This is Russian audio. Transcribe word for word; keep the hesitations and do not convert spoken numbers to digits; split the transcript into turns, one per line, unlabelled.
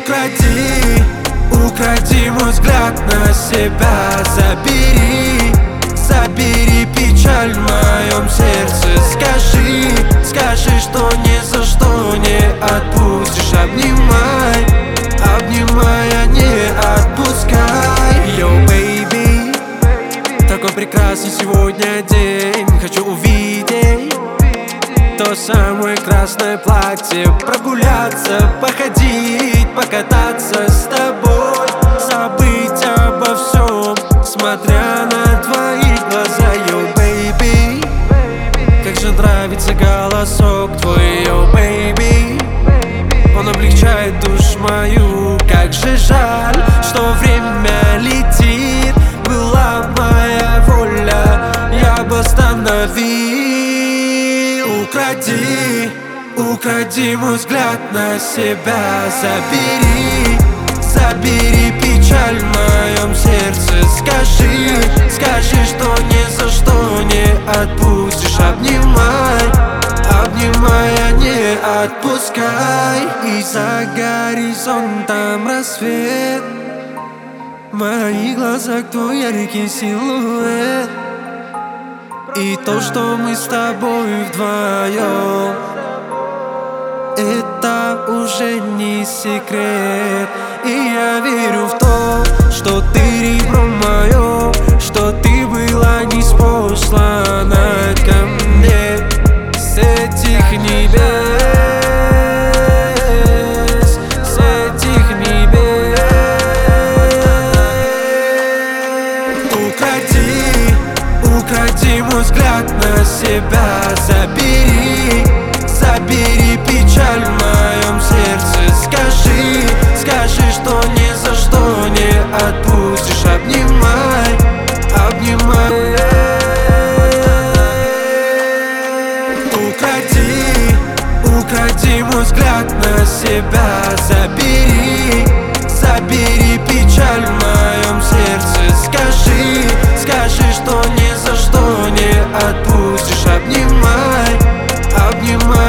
Укради, укради мой взгляд на себя. Забери, забери печаль в моем сердце. Скажи, скажи, что ни за что не отпустишь. Обнимай, обнимая, не отпускай. Yo, baby, такой прекрасный сегодня день. Хочу увидеть то самое красное платье, прогуляться, походить, покататься с тобой, забыть обо всем, смотря на твои глаза. Yo, baby, как же нравится голосок твой. Yo, baby, он облегчает душу мою. Как же жаль, что время летит. Была моя воля, я бы остановил. Укради, укради мой взгляд на себя. Забери, забери печаль в моем сердце. Скажи, скажи, что ни за что не отпустишь. Обнимай, обнимая, не отпускай. И за горизонтом рассвет, в моих глазах твой яркий силуэт. И то, что мы с тобой вдвоем, это уже не секрет. И я верю в то, что ты ребро мое, что ты была ниспослана ко мне с этих небес, с этих небес. Укради, укради мой взгляд на себя. Забери, забери печаль в моем сердце. Скажи, скажи, что ни за что не отпустишь. Обнимай, обнимай. Укради, укради мой взгляд на себя. Забери,